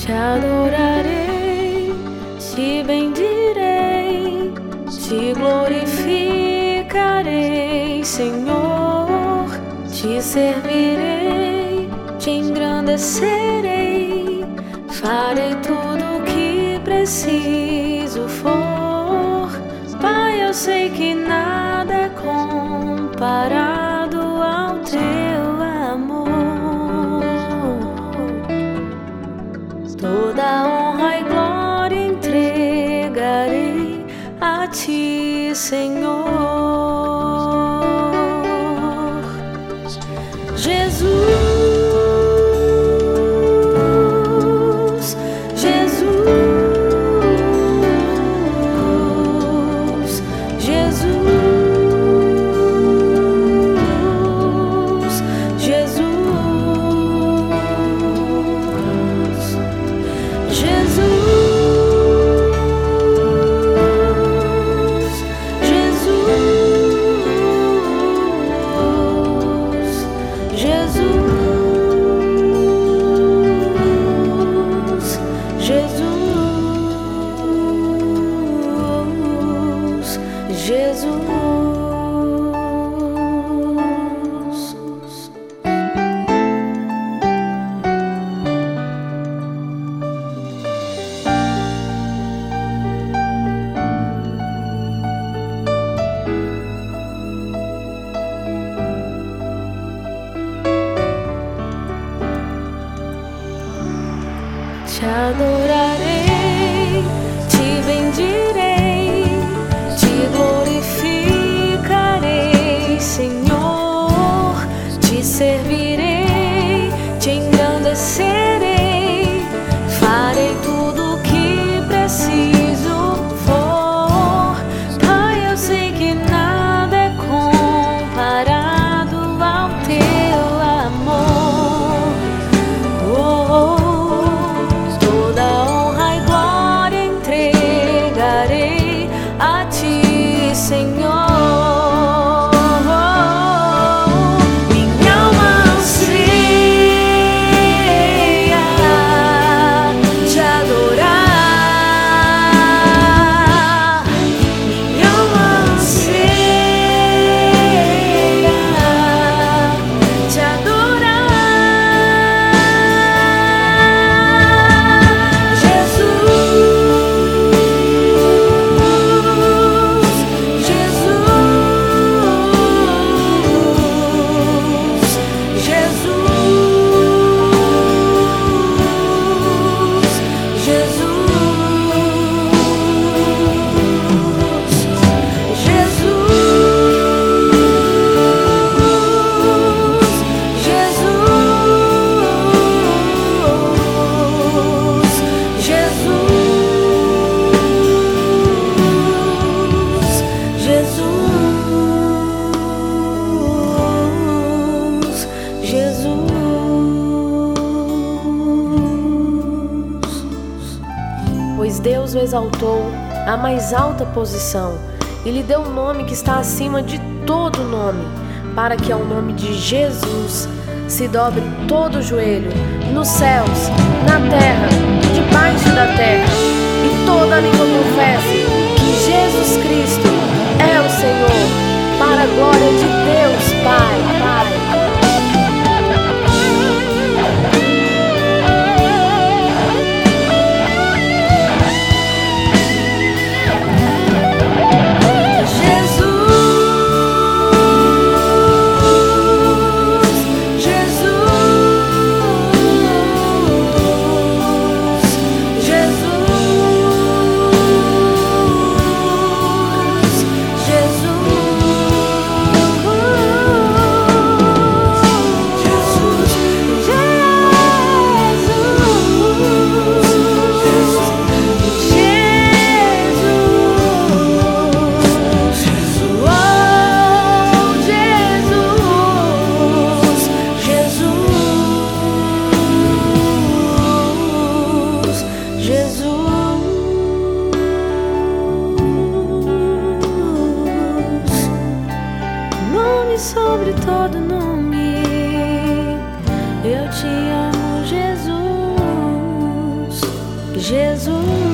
Te adorarei, te bendirei, te glorificarei, Senhor. Te servirei, te engrandecerei, farei tudo o que preciso for. Pai, eu sei que nada é comparado ao teu amor. Toda honra e glória entregarei a ti, Senhor. Jesus, Jesus, Jesus, Jesus, Te adorarei, te bendirei, te glorificarei, Senhor. Te servirei, te engrandecerei, farei tudo o que preciso for. Pai, eu sei que nada é comparado ao teu amor. Toda honra e glória entregarei a ti, Senhor. Minha alma anseia te adorar. Minha alma anseia te adorar. Pois Deus o exaltou à mais alta posição e lhe deu um nome que está acima de todo nome, para que ao nome de Jesus se dobre todo o joelho, nos céus, na terra, debaixo da terra, e toda língua confesse que Jesus Cristo é o Senhor, para a glória de Deus Pai. Sobre todo nome, eu te amo, Jesus. Jesus.